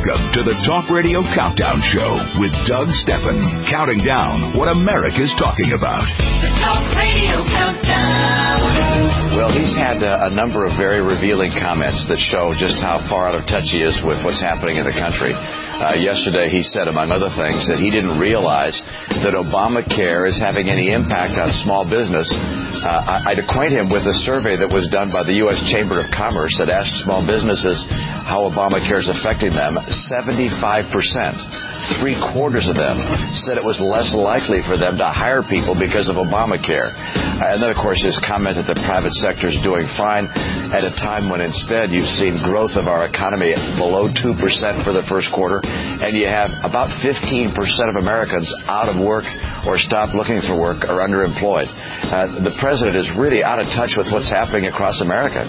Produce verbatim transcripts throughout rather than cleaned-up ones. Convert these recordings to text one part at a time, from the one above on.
Welcome to the Talk Radio Countdown Show with Doug Stephan, counting down what America's talking about. The Talk Radio Countdown. Well, he's had uh, a number of very revealing comments that show just how far out of touch he is with what's happening in the country. Uh, yesterday, he said, among other things, that he didn't realize that Obamacare is having any impact on small business. Uh, I'd acquaint him with a survey that was done by the U S Chamber of Commerce that asked small businesses how Obamacare is affecting them. seventy-five percent, three quarters of them, said it was less likely for them to hire people because of Obamacare. Uh, and then, of course, his comment that the private sector is doing fine at a time when instead you've seen growth of our economy below two percent for the first quarter, and you have about fifteen percent of Americans out of work or stopped looking for work or underemployed. Uh, the president is really out of touch with what's happening across America.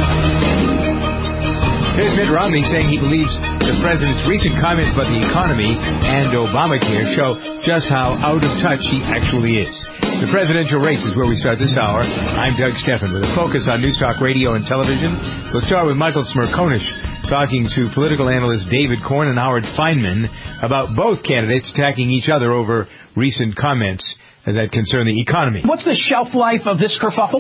Here's Mitt Romney saying he believes the president's recent comments about the economy and Obamacare show just how out of touch he actually is. The presidential race is where we start this hour. I'm Doug Stephan with a focus on Newstalk Radio and television. We'll start with Michael Smerconish talking to political analyst David Corn and Howard Feinman about both candidates attacking each other over recent comments that concern the economy. What's the shelf life of this kerfuffle?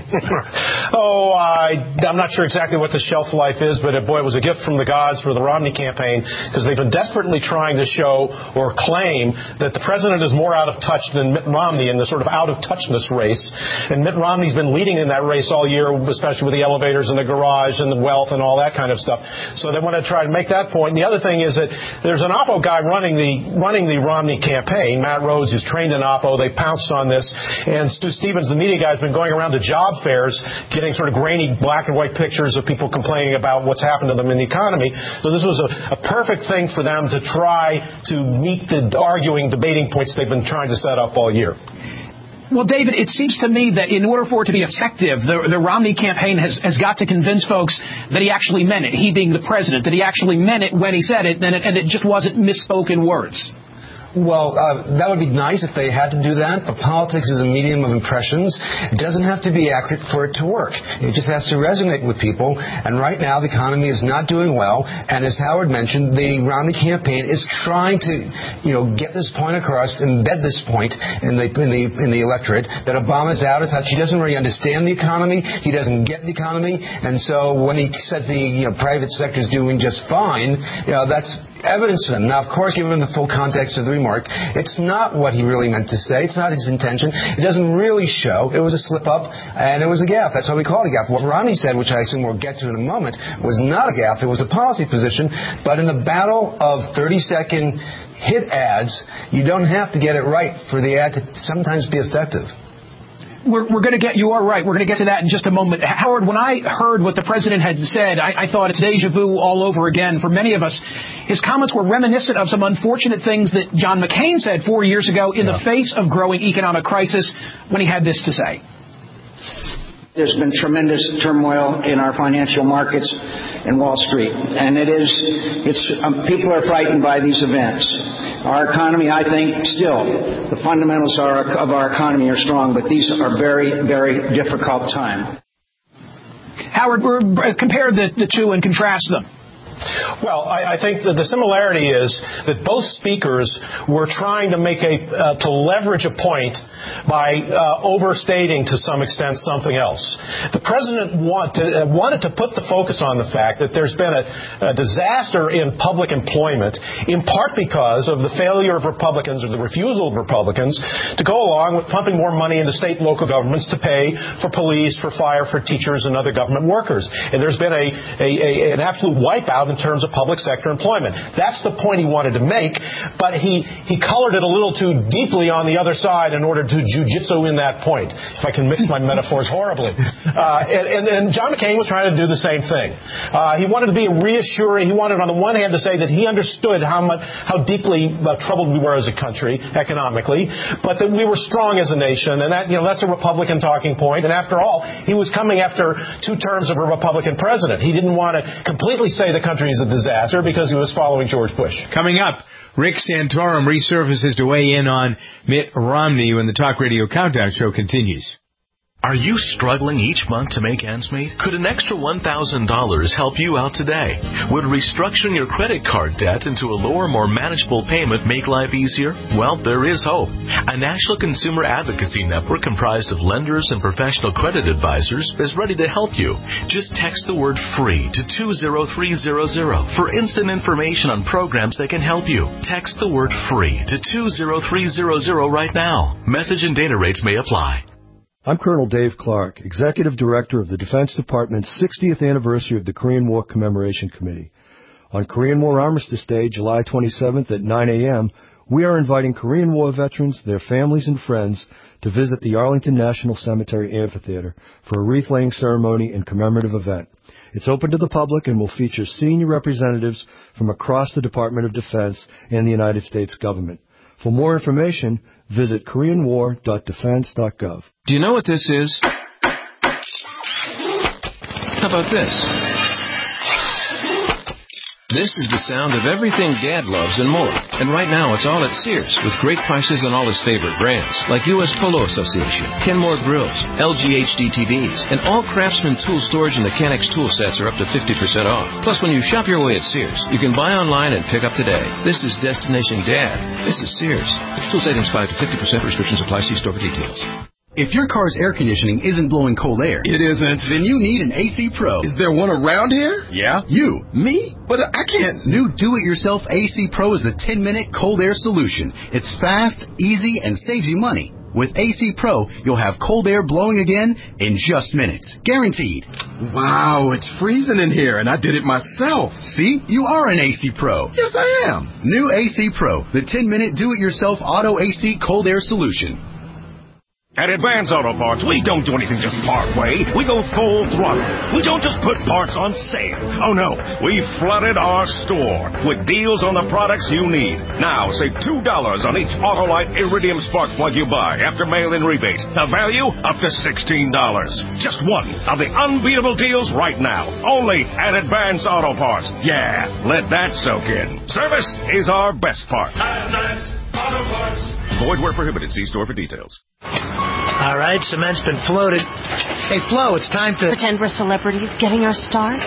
oh, I, I'm not sure exactly what the shelf life is, but, uh, boy, it was a gift from the gods for the Romney campaign, because they've been desperately trying to show or claim that the president is more out of touch than Mitt Romney in the sort of out-of-touchness race. And Mitt Romney's been leading in that race all year, especially with the elevators and the garage and the wealth and all that kind of stuff. So they want to try and make that point. And the other thing is that there's an Oppo guy running the running the Romney campaign, Matt Rhodes, who's trained in Oppo. They pounced on this, and Stu Stevens, the media guy, has been going around to job fairs getting sort of grainy black and white pictures of people complaining about what's happened to them in the economy. So this was a, a perfect thing for them to try to meet the arguing, debating points they've been trying to set up all year. Well, David, it seems to me that in order for it to be effective, the, the Romney campaign has, has got to convince folks that he actually meant it, he being the president, that he actually meant it when he said it, and it, and it just wasn't misspoken words. Well, uh, that would be nice if they had to do that, but politics is a medium of impressions. It doesn't have to be accurate for it to work. It just has to resonate with people, and right now the economy is not doing well, and as Howard mentioned, the Romney campaign is trying to, you know, get this point across, embed this point in the, in the, in the electorate, that Obama's out of touch. He doesn't really understand the economy. He doesn't get the economy, and so when he says the, you know, private sector is doing just fine, you know, that's evidence to him. Now, of course, given the full context of the remark, it's not what he really meant to say. It's not his intention. It doesn't really show. It was a slip-up, and it was a gaffe. That's why we call it a gaffe. What Romney said, which I assume we'll get to in a moment, was not a gaffe. It was a policy position. But in the battle of thirty-second hit ads, you don't have to get it right for the ad to sometimes be effective. We're, we're going to get, you are right, we're going to get to that in just a moment. Howard, when I heard what the president had said, I, I thought it's deja vu all over again for many of us. His comments were reminiscent of some unfortunate things that John McCain said four years ago in yeah. the face of growing economic crisis when he had this to say. There's been tremendous turmoil in our financial markets and Wall Street, and it is, it's, um, people are frightened by these events. Our economy, I think, still, the fundamentals are, of our economy are strong, but these are very, very difficult times. Howard, compare the, the two and contrast them. Well, I, I think that the similarity is that both speakers were trying to make a uh, to leverage a point by uh, overstating to some extent something else. The president want to, uh, wanted to put the focus on the fact that there's been a, a disaster in public employment, in part because of the failure of Republicans or the refusal of Republicans to go along with pumping more money into state and local governments to pay for police, for fire, for teachers, and other government workers. And there's been a, a, a an absolute wipeout in terms of public sector employment. That's the point he wanted to make, but he, he colored it a little too deeply on the other side in order to jujitsu in that point, if I can mix my metaphors horribly. Uh, and, and, and John McCain was trying to do the same thing. Uh, he wanted to be reassuring. He wanted, on the one hand, to say that he understood how much, how deeply uh, troubled we were as a country economically, but that we were strong as a nation, and that, you know, that's a Republican talking point. And after all, he was coming after two terms of a Republican president. He didn't want to completely say the country is a disaster because he was following George Bush. Coming up, Rick Santorum resurfaces to weigh in on Mitt Romney when the Talk Radio Countdown show continues. Are you struggling each month to make ends meet? Could an extra one thousand dollars help you out today? Would restructuring your credit card debt into a lower, more manageable payment make life easier? Well, there is hope. A national consumer advocacy network comprised of lenders and professional credit advisors is ready to help you. Just text the word FREE to two zero three zero zero for instant information on programs that can help you. Text the word FREE to two zero three zero zero right now. Message and data rates may apply. I'm Colonel Dave Clark, Executive Director of the Defense Department's sixtieth anniversary of the Korean War Commemoration Committee. On Korean War Armistice Day, July twenty-seventh at nine a.m., we are inviting Korean War veterans, their families, and friends to visit the Arlington National Cemetery Amphitheater for a wreath-laying ceremony and commemorative event. It's open to the public and will feature senior representatives from across the Department of Defense and the United States government. For more information, visit korean war dot defense dot gov. Do you know what this is? How about this? This is the sound of everything Dad loves and more. And right now it's all at Sears with great prices on all his favorite brands like U S Polo Association, Kenmore Grills, L G H D T Vs, and all Craftsman tool storage and mechanics tool sets are up to fifty percent off. Plus, when you shop your way at Sears, you can buy online and pick up today. This is Destination Dad. This is Sears. Tool savings five to fifty percent. Restrictions apply. See store for details. If your car's air conditioning isn't blowing cold air, it isn't, then you need an A C Pro. Is there one around here? Yeah. You? Me? But I can't. New do-it-yourself A C Pro is the ten-minute cold air solution. It's fast, easy, and saves you money. With A C Pro, you'll have cold air blowing again in just minutes. Guaranteed. Wow, it's freezing in here, and I did it myself. See? You are an A C Pro. Yes, I am. New A C Pro, the ten-minute do-it-yourself auto A C cold air solution. At Advance Auto Parts, we don't do anything just part way. We go full throttle. We don't just put parts on sale. Oh, no. We flooded our store with deals on the products you need. Now, save two dollars on each Autolite Iridium spark plug you buy after mail-in rebate. The value, up to sixteen dollars. Just one of the unbeatable deals right now. Only at Advance Auto Parts. Yeah, let that soak in. Service is our best part. Advance Auto Parts. Void where prohibited. See store for details. All right, cement's been floated. Hey, Flo, it's time to... Pretend we're celebrities getting our stars?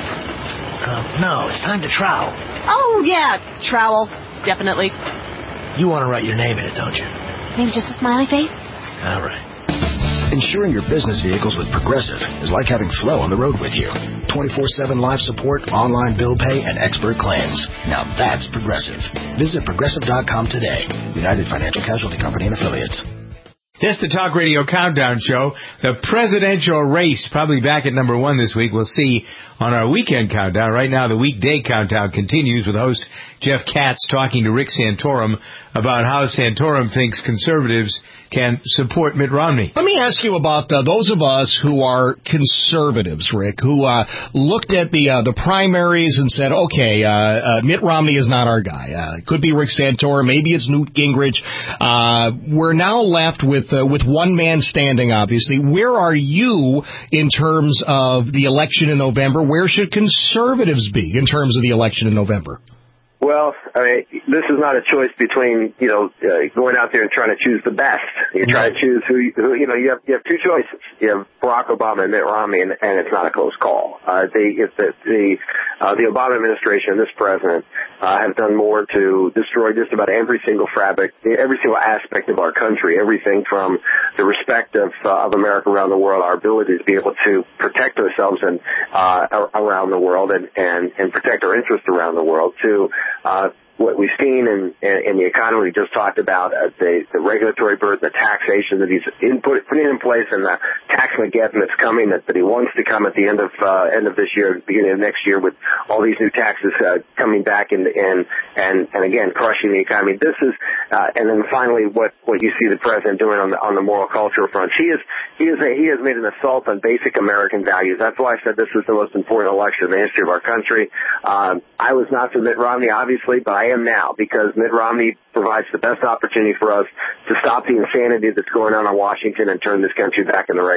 Uh, no, it's time to trowel. Oh, yeah, trowel. Definitely. You want to write your name in it, don't you? Maybe just a smiley face? All right. Insuring your business vehicles with Progressive is like having Flo on the road with you. twenty-four seven live support, online bill pay, and expert claims. Now that's Progressive. Visit progressive dot com today. United Financial Casualty Company and Affiliates. Yes, the Talk Radio Countdown Show. The presidential race, probably back at number one this week. We'll see on our weekend countdown. Right now, the weekday countdown continues with host Jeff Katz talking to Rick Santorum about how Santorum thinks conservatives can support Mitt Romney. Let me ask you about uh, those of us who are conservatives, Rick, who uh, looked at the uh, the primaries and said, okay, uh, uh, Mitt Romney is not our guy. Uh, it could be Rick Santorum, maybe it's Newt Gingrich. Uh, we're now left with uh, with one man standing, obviously. Where are you in terms of the election in November? Where should conservatives be in terms of the election in November? Well, I mean, this is not a choice between, you know, uh, going out there and trying to choose the best. You try to choose who, who, you know, you have, you have two choices. You have Barack Obama and Mitt Romney, and, and it's not a close call. Uh, the, if the, the, uh, the Obama administration and this president, uh, have done more to destroy just about every single fabric, every single aspect of our country, everything from the respect of, uh, of America around the world, our ability to be able to protect ourselves and, uh, around the world and, and, and protect our interests around the world to, Uh, what we've seen in, in the economy, we just talked about uh, the, the regulatory burden, the taxation that he's input, putting in place, and the tax Mageddon that's coming, that, that he wants to come at the end of uh, end of this year, beginning of next year, with all these new taxes uh, coming back and and and and again crushing the economy. This is, uh, and then finally, what what you see the president doing on the on the moral cultural front. He is he is a, he has made an assault on basic American values. That's why I said this is the most important election in the history of our country. Um, I was not for Mitt Romney, obviously, but I am now, because Mitt Romney provides the best opportunity for us to stop the insanity that's going on in Washington and turn this country back in the right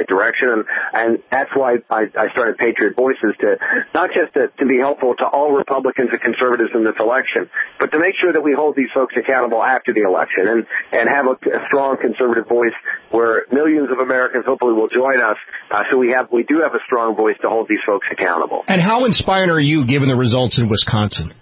right direction, and, and that's why I, I started Patriot Voices, to not just to, to be helpful to all Republicans and conservatives in this election, but to make sure that we hold these folks accountable after the election and, and have a, a strong conservative voice where millions of Americans hopefully will join us. Uh, so we have we do have a strong voice to hold these folks accountable. And how inspired are you given the results in Wisconsin?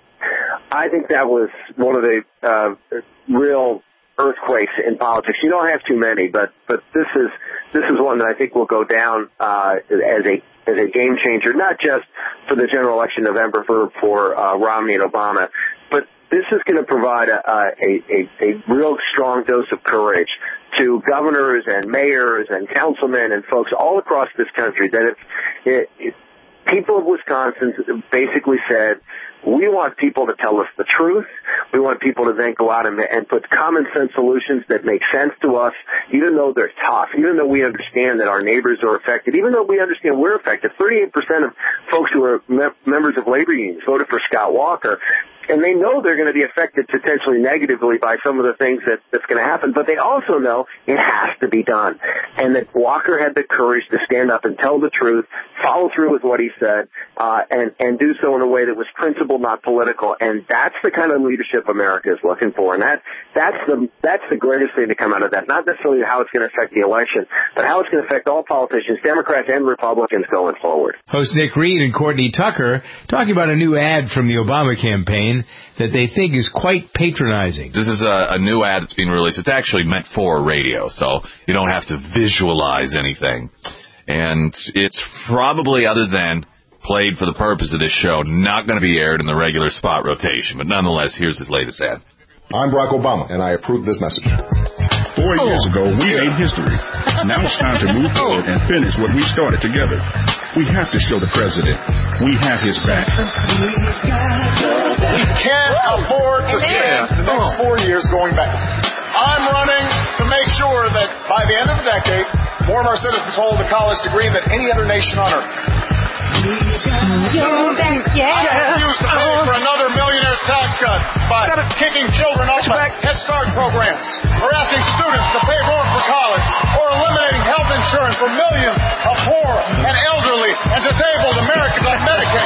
I think that was one of the uh, real earthquakes in politics. You don't have too many, but but this is this is one that I think will go down uh, as a as a game changer, not just for the general election in November for for uh, Romney and Obama, but this is going to provide a, a, a, a real strong dose of courage to governors and mayors and councilmen and folks all across this country that if it, it, people of Wisconsin basically said, we want people to tell us the truth. We want people to then go out and, and put common sense solutions that make sense to us, even though they're tough, even though we understand that our neighbors are affected, even though we understand we're affected. thirty-eight percent of folks who are me- members of labor unions voted for Scott Walker. And they know they're going to be affected potentially negatively by some of the things that, that's going to happen, but they also know it has to be done. And that Walker had the courage to stand up and tell the truth, follow through with what he said, uh, and, and do so in a way that was principled, not political. And that's the kind of leadership America is looking for. And that, that's the, that's the greatest thing to come out of that. Not necessarily how it's going to affect the election, but how it's going to affect all politicians, Democrats and Republicans going forward. Host Nick Reed and Courtney Tucker talking about a new ad from the Obama campaign that they think is quite patronizing. This is a, a new ad that's being released. It's actually meant for radio, so you don't have to visualize anything. And it's probably, other than played for the purpose of this show, not going to be aired in the regular spot rotation. But nonetheless, here's his latest ad. I'm Barack Obama, and I approve this message. Four oh. years ago, we made history. Now it's time to move forward and finish what we started together. We have to show the president we have his back. We can't afford to spend the next four years going back. I'm running to make sure that by the end of the decade, more of our citizens hold a college degree than any other nation on earth. You're back, yeah. I refuse to pay for another millionaire's tax cut by kicking children off of Head Start programs, or asking students to pay more for college, or eliminating health insurance for millions of poor and elderly and disabled Americans on Medicaid.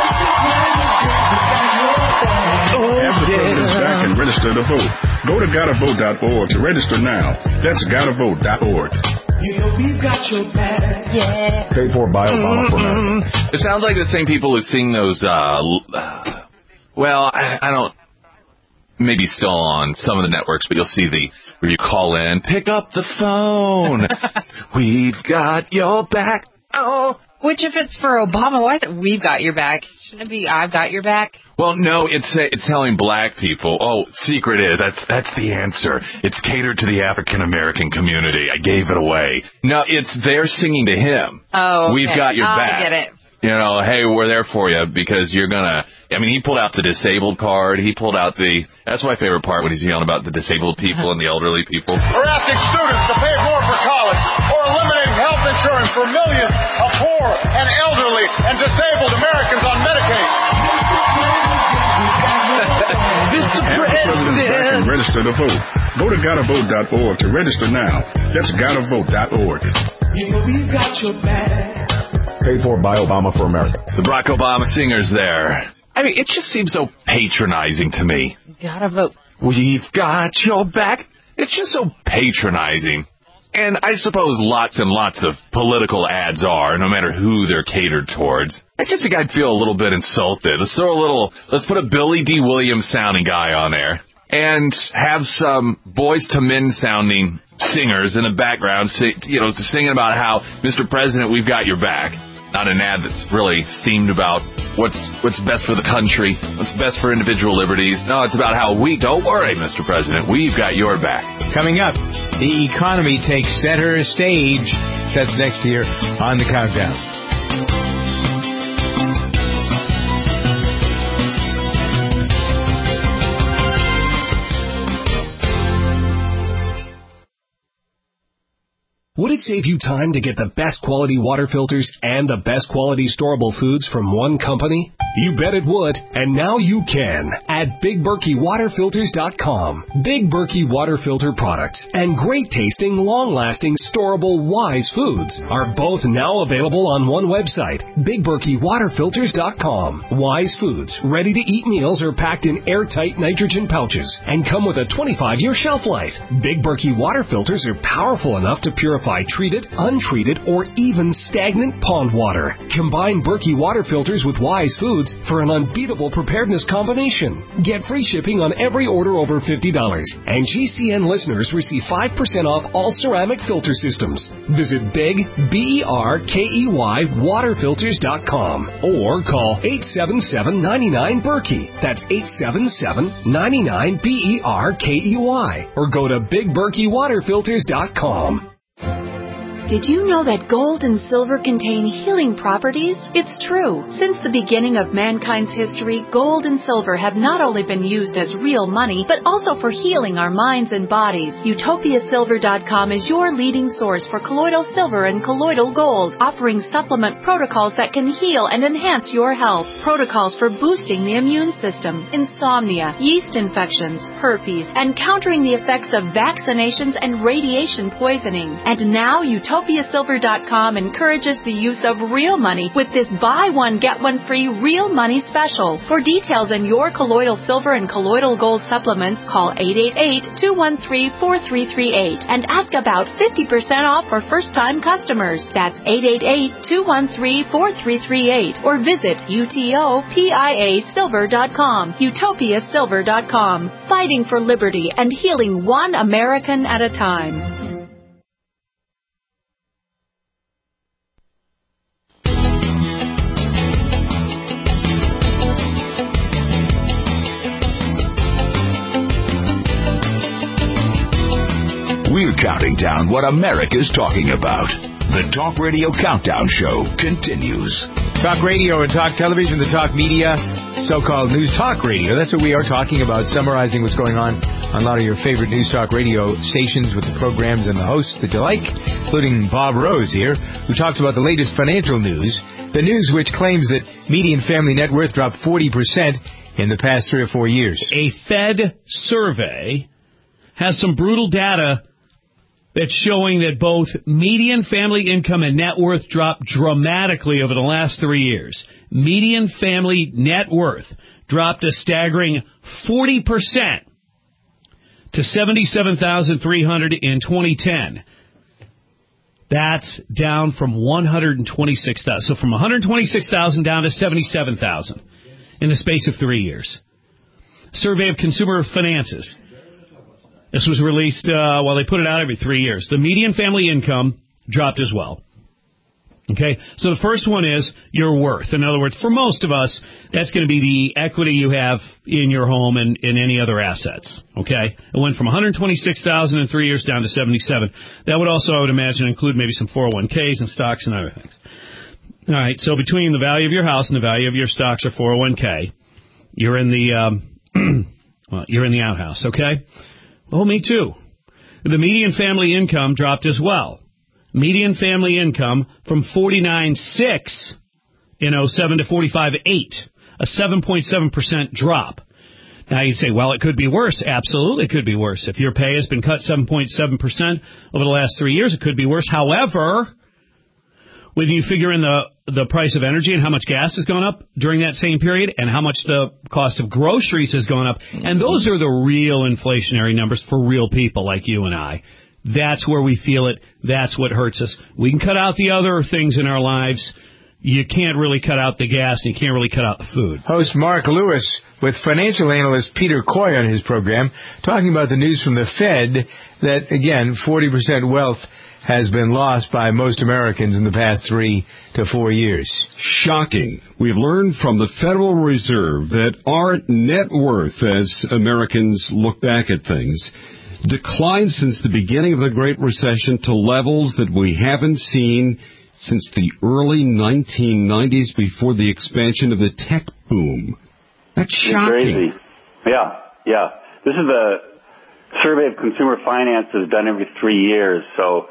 Have the president's back and register to vote. Go to gotta vote dot org to register now. That's gotta vote dot org. You know we've got your back. Yeah. Paid for by Obama for America. It sounds like the same people who sing those, uh, well, I, I don't, maybe still on some of the networks, but you'll see the, where you call in, pick up the phone. We've got your back. Oh. Which, if it's for Obama, why is it we've got your back? Shouldn't it be I've got your back? Well, no, it's it's telling black people, oh, secret is, that's that's the answer. It's catered to the African-American community. I gave it away. No, it's they're singing to him. Oh, okay. We've got your I back. get it. You know, hey, we're there for you because you're going to, I mean, he pulled out the disabled card. He pulled out the, that's my favorite part when he's yelling about the disabled people and the elderly people. We're asking students to pay more for college, or eliminating health insurance for millions of poor and elderly and disabled Americans on Medicaid. Mister Have the president's back and register to vote. Go to gotta vote dot org to register now. That's gotta vote dot org. You know we've got your back. Paid for by Obama for America. The Barack Obama singer's there. I mean, it just seems so patronizing to me. Gotta vote. We've got your back. It's just so patronizing. And I suppose lots and lots of political ads are, no matter who they're catered towards. I just think I'd feel a little bit insulted. Let's throw a little, let's put a Billy D. Williams sounding guy on there and have some Boys to Men sounding singers in the background, you know, singing about how, Mister President, we've got your back. Not an ad that's really themed about what's what's best for the country, what's best for individual liberties. No, it's about how we, don't worry, Mister President, we've got your back. Coming up, the economy takes center stage. That's next year on the Countdown. Would it save you time to get the best quality water filters and the best quality storable foods from one company? You bet it would, and now you can at Big Berkey Water Filters dot com. Big Berkey Water Filter products and great tasting, long-lasting, storable Wise foods are both now available on one website, Big Berkey Water Filters dot com. Wise foods, ready-to-eat meals are packed in airtight nitrogen pouches and come with a twenty-five year shelf life. Big Berkey Water Filters are powerful enough to purify treated, untreated, or even stagnant pond water. Combine Berkey Water Filters with Wise foods for an unbeatable preparedness combination. Get free shipping on every order over fifty dollars. And G C N listeners receive five percent off all ceramic filter systems. Visit Big, B E R K E Y, Water Filters dot com or call eight seven seven, nine nine, Berkey. That's eight seven seven, nine nine, B E R K E Y. Or go to Big Berkey Water Filters dot com. Did you know that gold and silver contain healing properties? It's true. Since the beginning of mankind's history, gold and silver have not only been used as real money, but also for healing our minds and bodies. Utopia Silver dot com is your leading source for colloidal silver and colloidal gold, offering supplement protocols that can heal and enhance your health. Protocols for boosting the immune system, insomnia, yeast infections, herpes, and countering the effects of vaccinations and radiation poisoning. And now Utopia Utopia Silver dot com encourages the use of real money with this buy one, get one free real money special. For details on your colloidal silver and colloidal gold supplements, call eight eight eight, two one three, four three three eight and ask about fifty percent off for first-time customers. That's eight eight eight, two one three, four three three eight or visit Utopia Silver dot com. Utopia Silver dot com. Fighting for liberty and healing one American at a time. We're counting down what America's talking about. The Talk Radio Countdown Show continues. Talk radio and talk television, the talk media, so-called news talk radio. That's what we are talking about, summarizing what's going on on a lot of your favorite news talk radio stations with the programs and the hosts that you like, including Bob Rose here, who talks about the latest financial news, the news which claims that median family net worth dropped forty percent in the past three or four years. A Fed survey has some brutal data that's showing that both median family income and net worth dropped dramatically over the last three years. Median family net worth dropped a staggering forty percent to seventy-seven thousand three hundred dollars in twenty ten. That's down from one hundred twenty-six thousand dollars. So from one hundred twenty-six thousand dollars down to seventy-seven thousand dollars in the space of three years. Survey of Consumer Finances. This was released, uh, well, they put it out every three years. The median family income dropped as well. Okay, so the first one is your worth. In other words, for most of us, that's going to be the equity you have in your home and in any other assets. Okay, it went from one hundred twenty-six thousand in three years down to seventy-seven. That would also, I would imagine, include maybe some four oh one k's and stocks and other things. All right, so between the value of your house and the value of your stocks or four oh one k, you're in the um, well, you're in the outhouse. Okay. Oh, me too. The median family income dropped as well. Median family income from forty-nine point six in oh seven to forty-five point eight, a seven point seven percent drop. Now you'd say, well, it could be worse. Absolutely it could be worse. If your pay has been cut seven point seven percent over the last three years, it could be worse. However, when you figure in the the price of energy and how much gas has gone up during that same period and how much the cost of groceries has gone up, and those are the real inflationary numbers for real people like you and I. That's where we feel it. That's what hurts us. We can cut out the other things in our lives. You can't really cut out the gas, and you can't really cut out the food. Host Mark Lewis with financial analyst Peter Coy on his program, talking about the news from the Fed that, again, forty percent wealth has been lost by most Americans in the past three to four years. Shocking. We've learned from the Federal Reserve that our net worth, as Americans look back at things, declined since the beginning of the Great Recession to levels that we haven't seen since the early nineteen nineties before the expansion of the tech boom. That's shocking. Crazy. Yeah, yeah. This is a survey of consumer finances done every three years, so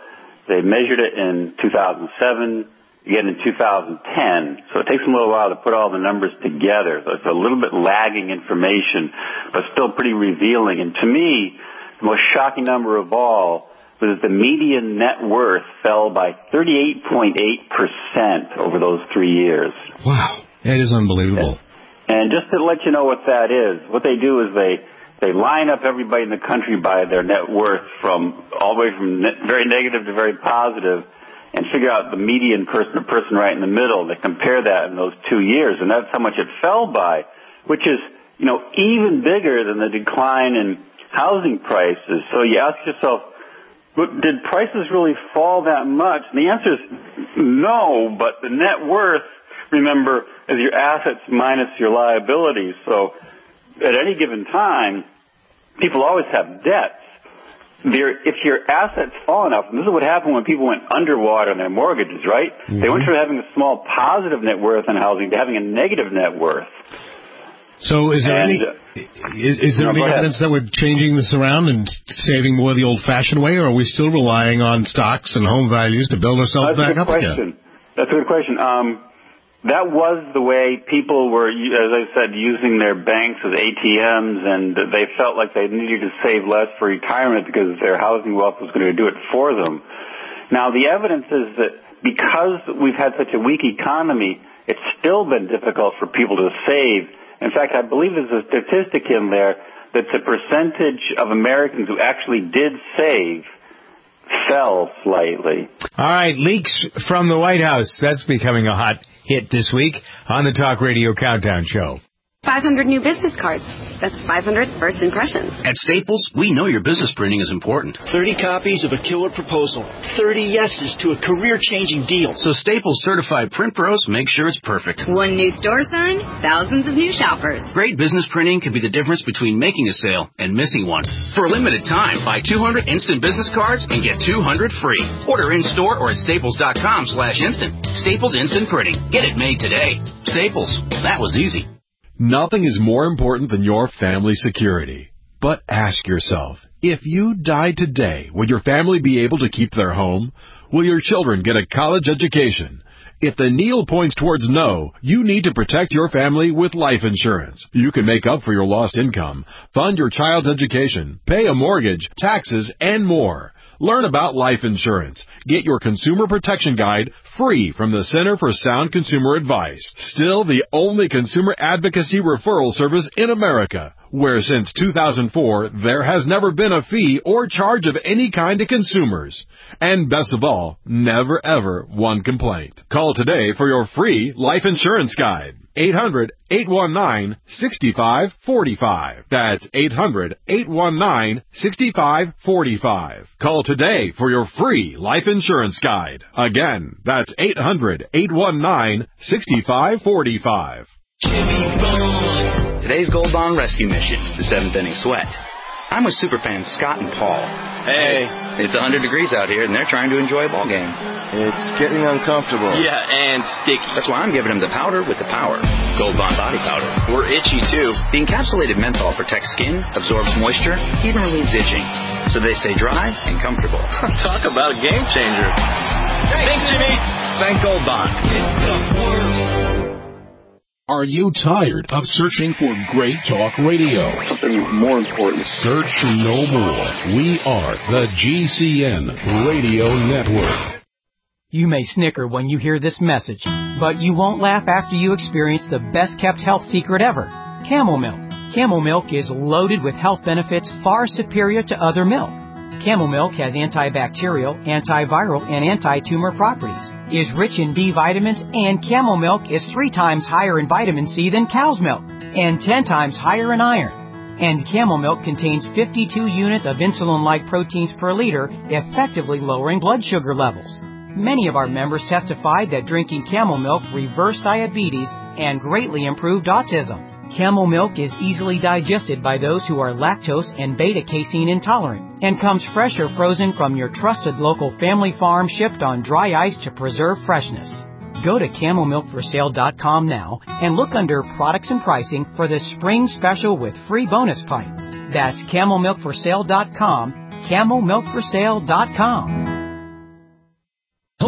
They measured it in two thousand seven, again in two thousand ten. So it takes them a little while to put all the numbers together. So it's a little bit lagging information, but still pretty revealing. And to me, the most shocking number of all was that the median net worth fell by thirty-eight point eight percent over those three years. Wow. That is unbelievable. And, and just to let you know what that is, what they do is they They line up everybody in the country by their net worth from all the way from net, very negative to very positive, and figure out the median person, the person right in the middle. They compare that in those two years, and that's how much it fell by, which is, you know, even bigger than the decline in housing prices. So you ask yourself, did prices really fall that much? And the answer is no, but the net worth, remember, is your assets minus your liabilities. So at any given time, people always have debts. They're, if your assets fall enough, and this is what happened when people went underwater on their mortgages, right? Mm-hmm. They went from having a small positive net worth in housing to having a negative net worth. So is there and, any is, is there no, any evidence that we're changing this around and saving more the old-fashioned way, or are we still relying on stocks and home values to build ourselves That's back up question. again? That's a good question. Um, That was the way people were, as I said, using their banks as A T Ms, and they felt like they needed to save less for retirement because their housing wealth was going to do it for them. Now, the evidence is that because we've had such a weak economy, it's still been difficult for people to save. In fact, I believe there's a statistic in there that the percentage of Americans who actually did save fell slightly. All right, leaks from the White House. That's becoming a hot hit this week on the Talk Radio Countdown Show. five hundred new business cards. That's five hundred first impressions. At Staples, we know your business printing is important. thirty copies of a killer proposal. thirty yeses to a career-changing deal. So Staples certified print pros make sure it's perfect. One new store sign, thousands of new shoppers. Great business printing can be the difference between making a sale and missing one. For a limited time, buy two hundred instant business cards and get two hundred free. Order in-store or at staples.com slash instant. Staples Instant Printing. Get it made today. Staples. That was easy. Nothing is more important than your family security. But ask yourself, if you died today, would your family be able to keep their home? Will your children get a college education? If the needle points towards no, you need to protect your family with life insurance. You can make up for your lost income, fund your child's education, pay a mortgage, taxes, and more. Learn about life insurance. Get your consumer protection guide free from the Center for Sound Consumer Advice. Still the only consumer advocacy referral service in America, where since two thousand four, there has never been a fee or charge of any kind to consumers. And best of all, never ever one complaint. Call today for your free life insurance guide. eight hundred, eight one nine, six five four five. That's eight hundred, eight one nine, six five four five. Call today for your free life insurance guide. Again, that's eight hundred, eight one nine, six five four five. Today's Gold Bond Rescue Mission, the seventh inning sweat. I'm with superfans Scott and Paul. Hey. It's one hundred degrees out here, and they're trying to enjoy a ball game. It's getting uncomfortable. Yeah, and sticky. That's why I'm giving them the powder with the power. Gold Bond Body Powder. We're itchy, too. The encapsulated menthol protects skin, absorbs moisture, even relieves itching. So they stay dry and comfortable. Talk about a game changer. Thanks, Jimmy. Thank Gold Bond. It's the worst. Are you tired of searching for great talk radio? Something more important. Search no more. We are the G C N Radio Network. You may snicker when you hear this message, but you won't laugh after you experience the best-kept health secret ever, Camel Milk. Camel Milk is loaded with health benefits far superior to other milk. Camel Milk has antibacterial, antiviral, and anti-tumor properties, is rich in B vitamins, and Camel Milk is three times higher in vitamin C than cow's milk, and ten times higher in iron. And Camel Milk contains fifty-two units of insulin-like proteins per liter, effectively lowering blood sugar levels. Many of our members testified that drinking Camel Milk reversed diabetes and greatly improved autism. Camel Milk is easily digested by those who are lactose and beta-casein intolerant and comes fresh or frozen from your trusted local family farm, shipped on dry ice to preserve freshness. Go to camel milk for sale dot com now and look under products and pricing for the spring special with free bonus pints. That's camel milk for sale dot com, camel milk for sale dot com.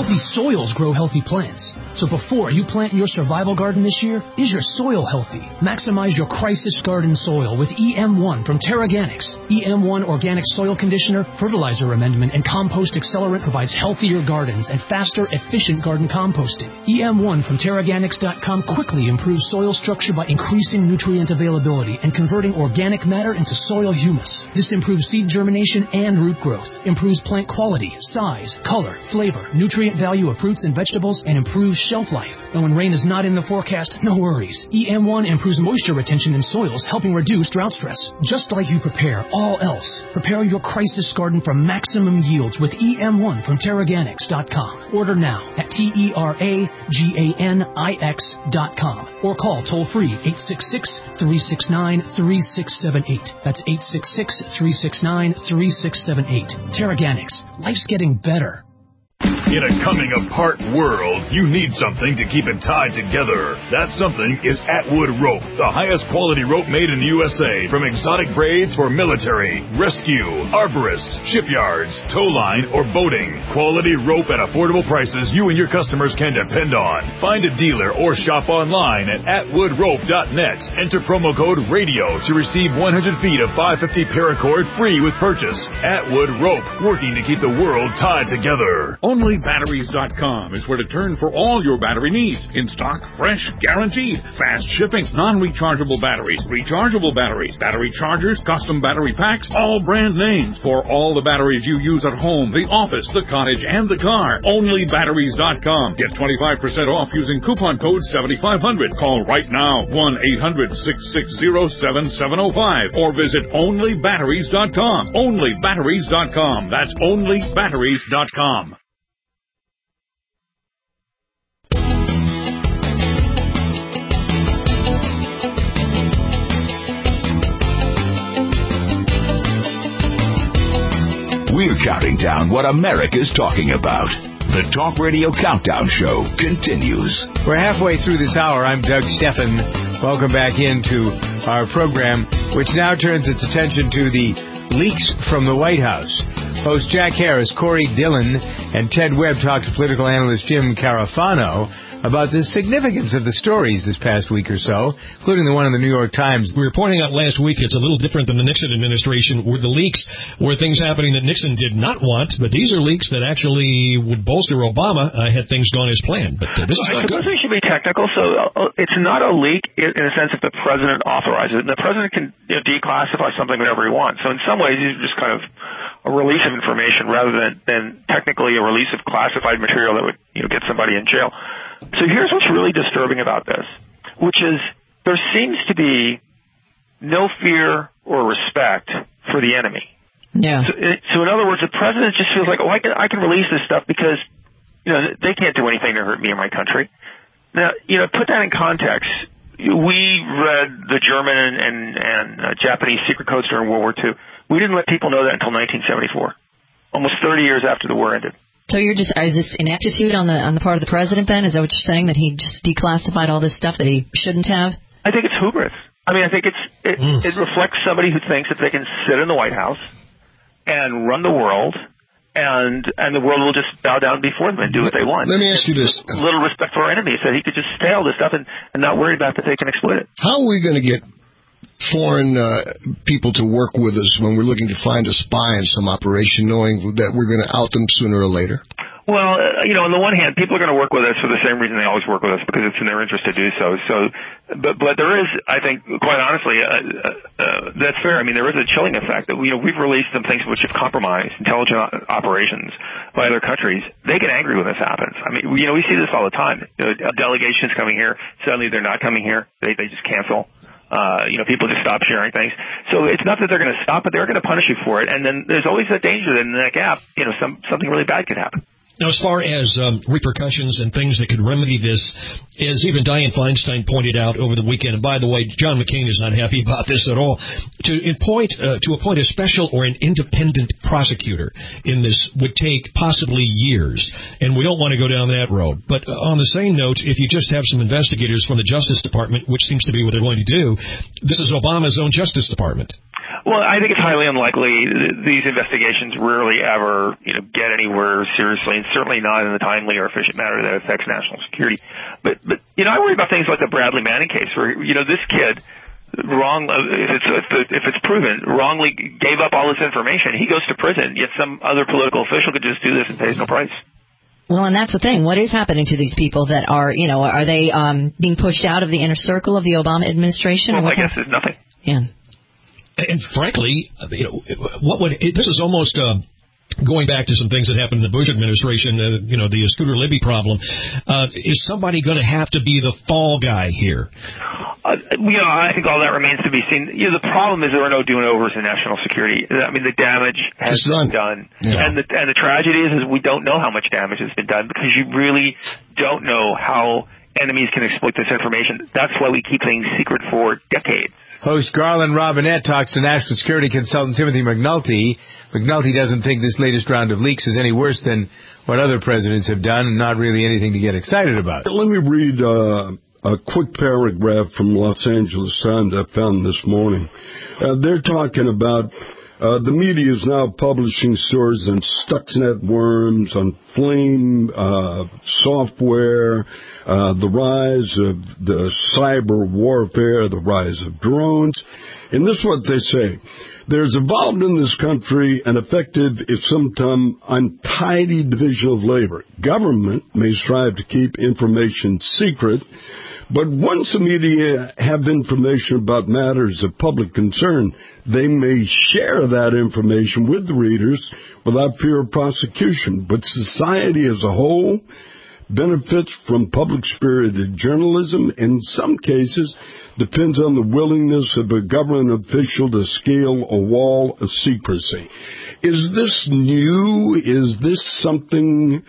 Healthy soils grow healthy plants. So before you plant your survival garden this year, is your soil healthy? Maximize your crisis garden soil with E M one from Terraganics. E M one Organic Soil Conditioner, Fertilizer Amendment, and Compost Accelerant provides healthier gardens and faster, efficient garden composting. E M one from Terraganics dot com quickly improves soil structure by increasing nutrient availability and converting organic matter into soil humus. This improves seed germination and root growth, improves plant quality, size, color, flavor, nutrient value of fruits and vegetables, and improves shelf life. And when rain is not in the forecast, no worries. E M one improves moisture retention in soils, helping reduce drought stress. Just like you prepare all else, prepare your crisis garden for maximum yields with E M one from Terraganics dot com. Order now at T E R A G A N I X dot com or call toll-free eight six six, three six nine, three six seven eight. That's eight six six, three six nine, three six seven eight. Terraganics. Life's getting better. In a coming-apart world, you need something to keep it tied together. That something is Atwood Rope, the highest quality rope made in the U S A, from exotic braids for military, rescue, arborists, shipyards, tow line, or boating. Quality rope at affordable prices you and your customers can depend on. Find a dealer or shop online at atwood rope dot net. Enter promo code RADIO to receive one hundred feet of five fifty paracord free with purchase. Atwood Rope, working to keep the world tied together. Only batteries dot com is where to turn for all your battery needs. In stock, fresh, guaranteed. Fast shipping, non-rechargeable batteries, rechargeable batteries, battery chargers, custom battery packs, all brand names for all the batteries you use at home, the office, the cottage, and the car. Only batteries dot com. Get twenty-five percent off using coupon code seventy-five hundred. Call right now, one eight hundred, six six zero, seven seven zero five, or visit only batteries dot com. only batteries dot com. That's only batteries dot com. We're counting down what America's talking about. The Talk Radio Countdown Show continues. We're halfway through this hour. I'm Doug Stephan. Welcome back into our program, which now turns its attention to the leaks from the White House. Host Jack Harris, Corey Dillon, and Ted Webb talked to political analyst Jim Carafano about the significance of the stories this past week or so, including the one in the New York Times. We were pointing out last week it's a little different than the Nixon administration, where the leaks were things happening that Nixon did not want, but these are leaks that actually would bolster Obama uh, had things gone as planned. But uh, this is I not suppose good. we should be technical, so uh, it's not a leak in, in a sense if the president authorizes it. The president can you know, declassify something whenever he wants. So in some ways, it's just kind of a release of information rather than, than technically a release of classified material that would you know, get somebody in jail. So here's what's really disturbing about this, which is there seems to be no fear or respect for the enemy. Yeah. So, so in other words, the president just feels like, oh, I can, I can release this stuff because, you know, they can't do anything to hurt me or my country. Now, you know, put that in context. We read the German and, and, and uh, Japanese secret codes during World War Two. We didn't let people know that until nineteen seventy-four, almost thirty years after the war ended. So you're just, is this ineptitude on the on the part of the president then? Is that what you're saying, that he just declassified all this stuff that he shouldn't have? I think it's hubris. I mean, I think it's it, mm. it reflects somebody who thinks that they can sit in the White House and run the world, and and the world will just bow down before them and do what they want. Let me ask you this. Little respect for our enemies, that he could just say all this stuff and, and not worry about that they can exploit it. How are we going to get foreign uh, people to work with us when we're looking to find a spy in some operation, knowing that we're going to out them sooner or later? Well, uh, you know, on the one hand, people are going to work with us for the same reason they always work with us, because it's in their interest to do so. So, but but there is, I think, quite honestly, uh, uh, that's fair. I mean, there is a chilling effect that you know we've released some things which have compromised intelligent operations by other countries. They get angry when this happens. I mean, you know, we see this all the time. You know, delegations coming here, suddenly they're not coming here. They they just cancel. Uh, you know, people just stop sharing things. So it's not that they're going to stop, but they're going to punish you for it. And then there's always that danger that in that gap, you know, some something really bad could happen. Now, as far as um, repercussions and things that could remedy this, as even Dianne Feinstein pointed out over the weekend, and by the way, John McCain is not happy about this at all, to appoint, uh, to appoint a special or an independent prosecutor in this would take possibly years, and we don't want to go down that road. But uh, on the same note, if you just have some investigators from the Justice Department, which seems to be what they're going to do, this is Obama's own Justice Department. Well, I think it's highly unlikely. These investigations rarely ever, you know, get anywhere seriously, and certainly not in a timely or efficient manner that affects national security. But, but you know, I worry about things like the Bradley Manning case, where, you know, this kid wrong if it's if it's proven wrongly gave up all this information, he goes to prison. Yet some other political official could just do this and pays no price. Well, and that's the thing. What is happening to these people that are, you know, are they um, being pushed out of the inner circle of the Obama administration? Well, or what I guess there's nothing. Yeah. And frankly, you know, what would it, this is almost uh, going back to some things that happened in the Bush administration. Uh, you know, the Scooter Libby problem. Uh, is somebody going to have to be the fall guy here? Uh, you know, I think all that remains to be seen. You know, the problem is there are no do-overs in national security. I mean, the damage has been done, yeah. and the and the tragedy is, is we don't know how much damage has been done because you really don't know how enemies can exploit this information. That's why we keep things secret for decades. Host Garland Robinette talks to National Security Consultant Timothy McNulty. McNulty doesn't think this latest round of leaks is any worse than what other presidents have done, and not really anything to get excited about. Let me read uh, a quick paragraph from Los Angeles Sun I found this morning. Uh, they're talking about uh, the media is now publishing stories on Stuxnet worms, on Flame uh, software, Uh, the rise of the cyber warfare, the rise of drones. And this is what they say. There's evolved in this country an effective, if sometimes untidy, division of labor. Government may strive to keep information secret, but once the media have information about matters of public concern, they may share that information with the readers without fear of prosecution. But society as a whole benefits from public-spirited journalism, and in some cases depends on the willingness of a government official to scale a wall of secrecy. Is this new? Is this something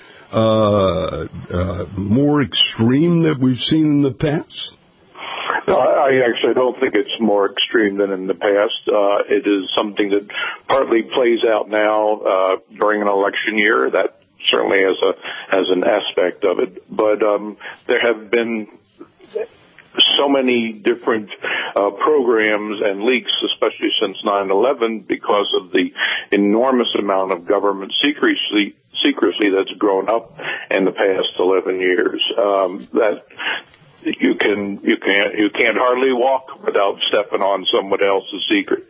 uh, uh, more extreme that we've seen in the past? No, I actually don't think it's more extreme than in the past. Uh, it is something that partly plays out now uh, during an election year. That certainly as a as an aspect of it, but um, there have been so many different uh, programs and leaks, especially since nine eleven, because of the enormous amount of government secrecy secrecy that's grown up in the past eleven years. Um, that you can you can't you can't hardly walk without stepping on someone else's secret.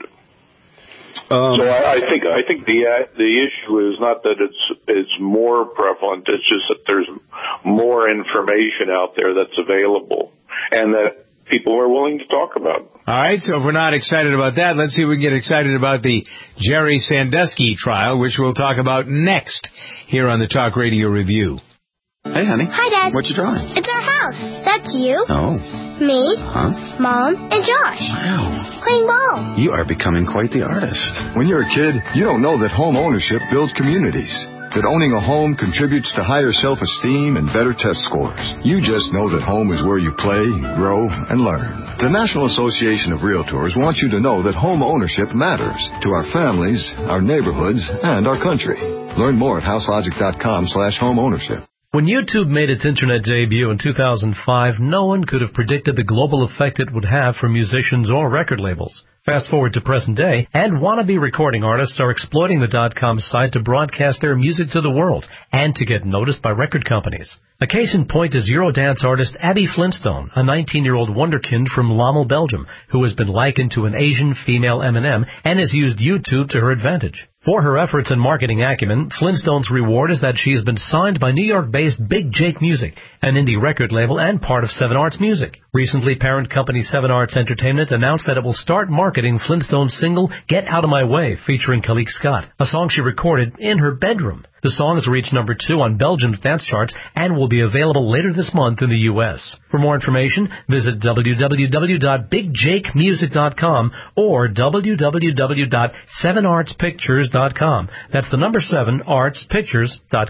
Um, so I, I think I think the uh, the issue is not that it's it's more prevalent. It's just that there's more information out there that's available, and that people are willing to talk about. All right. So if we're not excited about that, let's see if we can get excited about the Jerry Sandusky trial, which we'll talk about next here on the Talk Radio Review. Hey, honey. Hi, Dad. What you drawing? It's our house. That's you. Oh. Me. Huh? Mom and Josh. Wow. Playing ball. You are becoming quite the artist. When you're a kid, you don't know that home ownership builds communities. That owning a home contributes to higher self-esteem and better test scores. You just know that home is where you play, grow, and learn. The National Association of Realtors wants you to know that home ownership matters to our families, our neighborhoods, and our country. Learn more at houselogic.com slash home ownership. When YouTube made its internet debut in two thousand five, no one could have predicted the global effect it would have for musicians or record labels. Fast forward to present day, and wannabe recording artists are exploiting the dot-com site to broadcast their music to the world and to get noticed by record companies. A case in point is Eurodance artist Abby Flintstone, a nineteen-year-old wonderkind from Lommel, Belgium, who has been likened to an Asian female Eminem and has used YouTube to her advantage. For her efforts and marketing acumen, Flintstone's reward is that she has been signed by New York-based Big Jake Music, an indie record label and part of Seven Arts Music. Recently, parent company Seven Arts Entertainment announced that it will start marketing Flintstone's single Get Out of My Way, featuring Khalik Scott, a song she recorded in her bedroom. The song has reached number two on Belgium's dance charts and will be available later this month in the U S. For more information, visit w w w dot big jake music dot com or w w w dot seven arts pictures dot com. That's the number seven arts pictures dot com.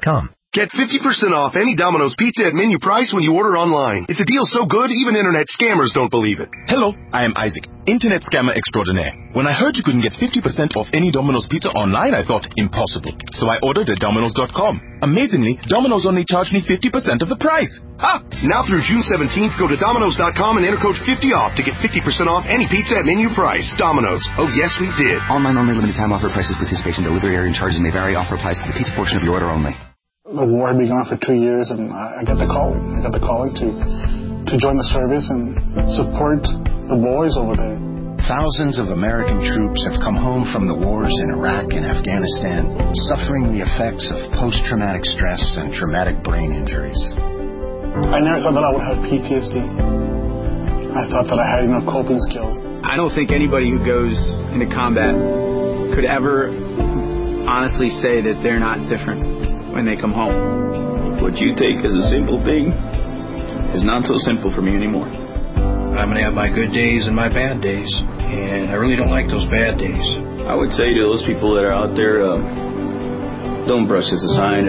Get fifty percent off any Domino's pizza at menu price when you order online. It's a deal so good, even internet scammers don't believe it. Hello, I am Isaac, internet scammer extraordinaire. When I heard you couldn't get fifty percent off any Domino's pizza online, I thought, impossible. So I ordered at Domino's dot com. Amazingly, Domino's only charged me fifty percent of the price. Ha! Now through June seventeenth, go to Domino's dot com and enter code fifty off to get fifty percent off any pizza at menu price. Domino's. Oh, yes, we did. Online only, limited time offer, prices, participation, delivery area, and charges may vary. Offer applies to the pizza portion of your order only. The war had been gone for two years, and I got the calling. I got the calling to to join the service and support the boys over there. Thousands of American troops have come home from the wars in Iraq and Afghanistan, suffering the effects of post-traumatic stress and traumatic brain injuries. I never thought that I would have P T S D. I thought that I had enough coping skills. I don't think anybody who goes into combat could ever honestly say that they're not different when they come home. What you take as a simple thing is not so simple for me anymore. I'm going to have my good days and my bad days, and I really don't like those bad days. I would say to those people that are out there, uh, don't brush us aside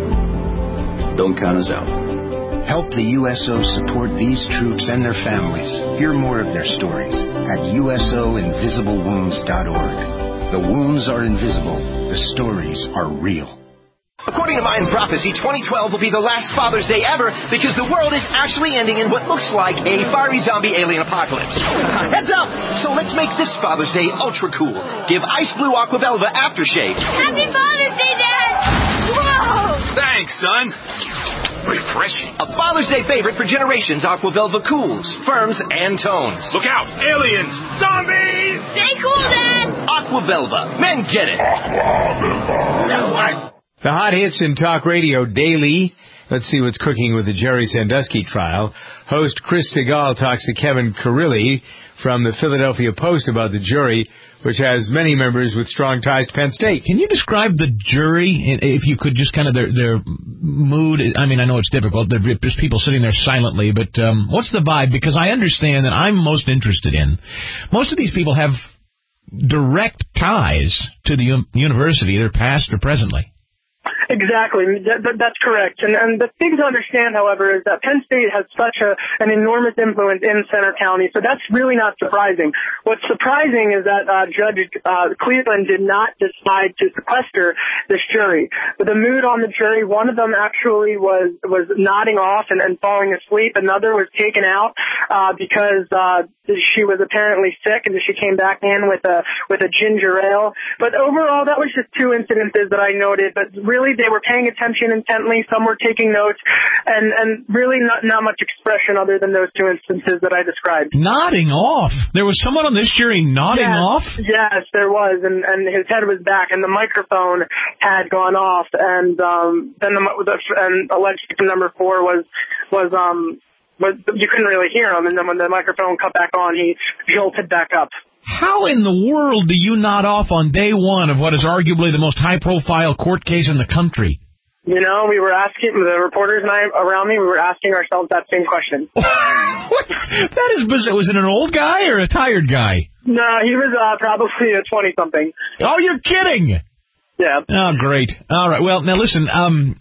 and don't count us out. Help the U S O support these troops and their families. Hear more of their stories at U S O invisible wounds dot org. The wounds are invisible. The stories are real. According to Mayan prophecy, twenty twelve will be the last Father's Day ever because the world is actually ending in what looks like a fiery zombie alien apocalypse. Heads up! So let's make this Father's Day ultra cool. Give Ice Blue Aquavelva aftershave. Happy Father's Day, Dad! Whoa! Thanks, son. Refreshing. A Father's Day favorite for generations, Aquavelva cools, firms, and tones. Look out! Aliens! Zombies! Stay cool, Dad! Aquavelva. Men get it. Aquavelva. The hot hits in talk radio daily. Let's see what's cooking with the Jerry Sandusky trial. Host Chris Segal talks to Kevin Carilli from the Philadelphia Post about the jury, which has many members with strong ties to Penn State. Can you describe the jury, if you could, just kind of their, their mood? I mean, I know it's difficult. There's people sitting there silently, but um, what's the vibe? Because I understand that I'm most interested in. Most of these people have direct ties to the u- university, either past or presently. Exactly. That, that's correct. And, and the thing to understand, however, is that Penn State has such a, an enormous influence in Center County, so that's really not surprising. What's surprising is that uh, Judge uh, Cleveland did not decide to sequester this jury. But the mood on the jury, one of them actually was, was nodding off and, and falling asleep. Another was taken out uh, because uh, she was apparently sick, and she came back in with a with a ginger ale. But overall, that was just two incidences that I noted. But really, they were paying attention intently. Some were taking notes, and, and really not, not much expression other than those two instances that I described. Nodding off? There was someone on this jury nodding yes, off? Yes, there was, and, and his head was back, and the microphone had gone off, and um, then the, the and alleged victim number four was was um was you couldn't really hear him, and then when the microphone cut back on, he jolted back up. How in the world do you nod off on day one of what is arguably the most high-profile court case in the country? You know, we were asking, the reporters and I around me, we were asking ourselves that same question. What? That is bizarre. Was it an old guy or a tired guy? No, he was uh, probably a twenty-something. Oh, you're kidding! Yeah. Oh, great. All right. Well, now listen, um,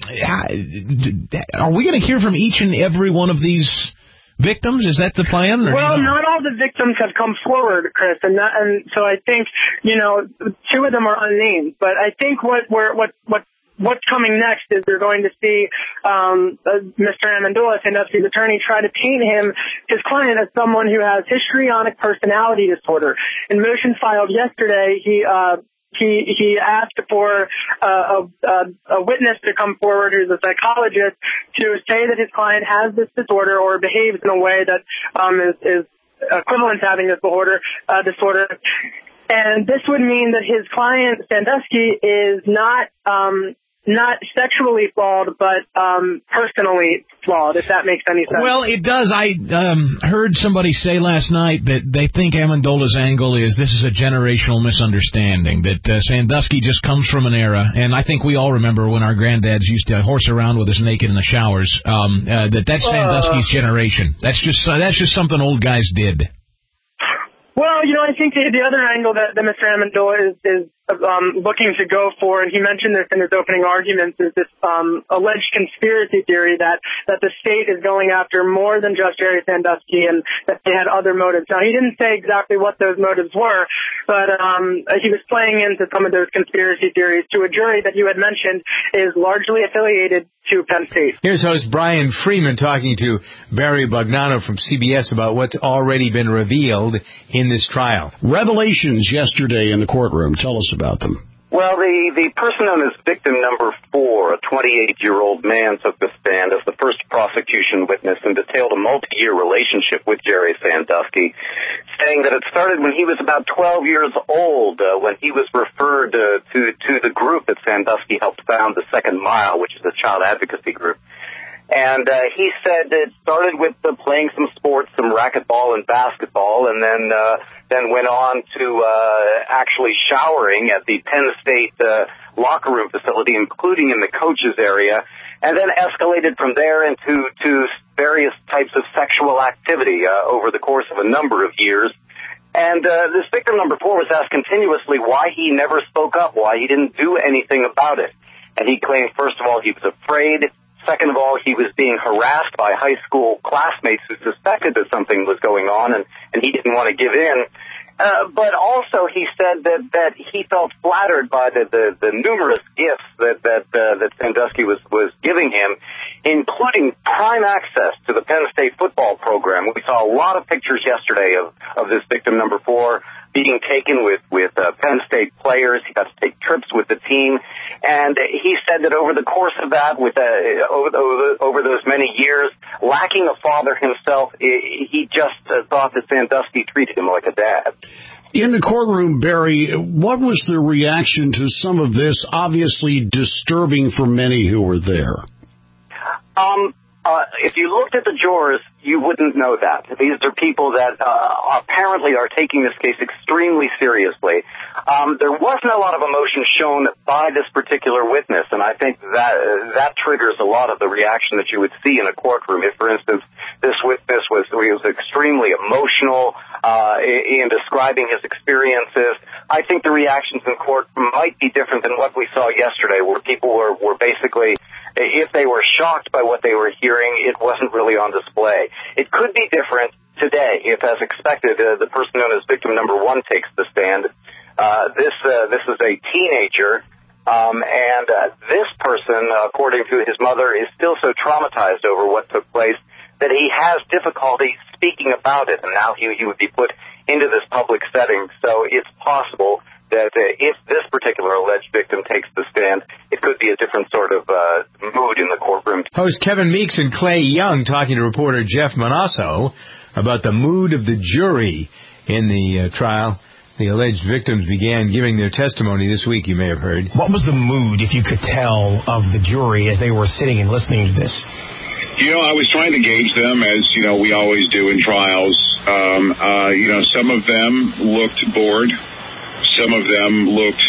are we going to hear from each and every one of these victims? Is that the plan? Or well, no? not all the victims have come forward, Chris, and that, and so I think, you know, two of them are unnamed. But I think what we're what what what's coming next is they're going to see um, uh, Mister Amendola, Sandusky's attorney, try to paint him, his client, as someone who has histrionic personality disorder. In motion filed yesterday, he. Uh, He he asked for uh, a, a witness to come forward who's a psychologist to say that his client has this disorder or behaves in a way that um, is, is equivalent to having this disorder. Uh, disorder. And this would mean that his client, Sandusky, is not um, not sexually flawed, but um, personally flawed, if that makes any sense. Well, it does. I um, heard somebody say last night that they think Amendola's angle is this is a generational misunderstanding, that uh, Sandusky just comes from an era, and I think we all remember when our granddads used to horse around with us naked in the showers, um, uh, that that's Sandusky's uh, generation. That's just uh, that's just something old guys did. Well, you know, I think the, the other angle that, that Mister Amendola is, is um, looking to go for, and he mentioned this in his opening arguments, is this um, alleged conspiracy theory that, that the state is going after more than just Jerry Sandusky and that they had other motives. Now, he didn't say exactly what those motives were, but um, he was playing into some of those conspiracy theories to a jury that you had mentioned is largely affiliated to Penn State. Here's host Brian Freeman talking to Barry Bugnano from C B S about what's already been revealed in this trial. Revelations yesterday in the courtroom. Tell us about them. Well, the, the person known as victim number four, a twenty-eight-year-old man, took the stand as the first prosecution witness and detailed a multi-year relationship with Jerry Sandusky, saying that it started when he was about twelve years old, uh, when he was referred uh, to, to the group that Sandusky helped found, the Second Mile, which is a child advocacy group. And uh, he said it started with uh, playing some sports, some racquetball and basketball, and then uh, then went on to uh, actually showering at the Penn State uh, locker room facility, including in the coaches area, and then escalated from there into to various types of sexual activity uh, over the course of a number of years. And uh, this victim number four was asked continuously why he never spoke up, why he didn't do anything about it. And he claimed, first of all, he was afraid. Second of all, he was being harassed by high school classmates who suspected that something was going on, and, and he didn't want to give in. Uh, but also he said that, that he felt flattered by the, the, the numerous gifts that, that, uh, that Sandusky was, was giving him, including prime access to the Penn State football program. We saw a lot of pictures yesterday of, of this victim number four being taken with, with uh, Penn State players. He got to take trips with the team. And he said that over the course of that, with uh, over, over, over those many years, lacking a father himself, he just uh, thought that Sandusky treated him like a dad. In the courtroom, Barry, what was the reaction to some of this, obviously disturbing for many who were there? Um, uh, if you looked at the jurors, you wouldn't know that. These are people that uh, apparently are taking this case extremely seriously. Um, there wasn't a lot of emotion shown by this particular witness, and I think that uh, that triggers a lot of the reaction that you would see in a courtroom. If, for instance, this witness was, he was extremely emotional uh, in describing his experiences, I think the reactions in court might be different than what we saw yesterday, where people were, were basically, if they were shocked by what they were hearing, it wasn't really on display. It could be different today if, as expected, uh, the person known as victim number one takes the stand. Uh, this uh, this is a teenager, um, and uh, this person, according to his mother, is still so traumatized over what took place that he has difficulty speaking about it, and now he, he would be put into this public setting. So it's possible that uh, if this particular alleged victim takes the stand, it could be a different sort of uh, mood in the courtroom. Host Kevin Meeks and Clay Young talking to reporter Jeff Monasso about the mood of the jury in the uh, trial. The alleged victims began giving their testimony this week, you may have heard. What was the mood, if you could tell, of the jury as they were sitting and listening to this? You know, I was trying to gauge them, as, you know, we always do in trials. Um, uh, you know, some of them looked bored. Some of them looked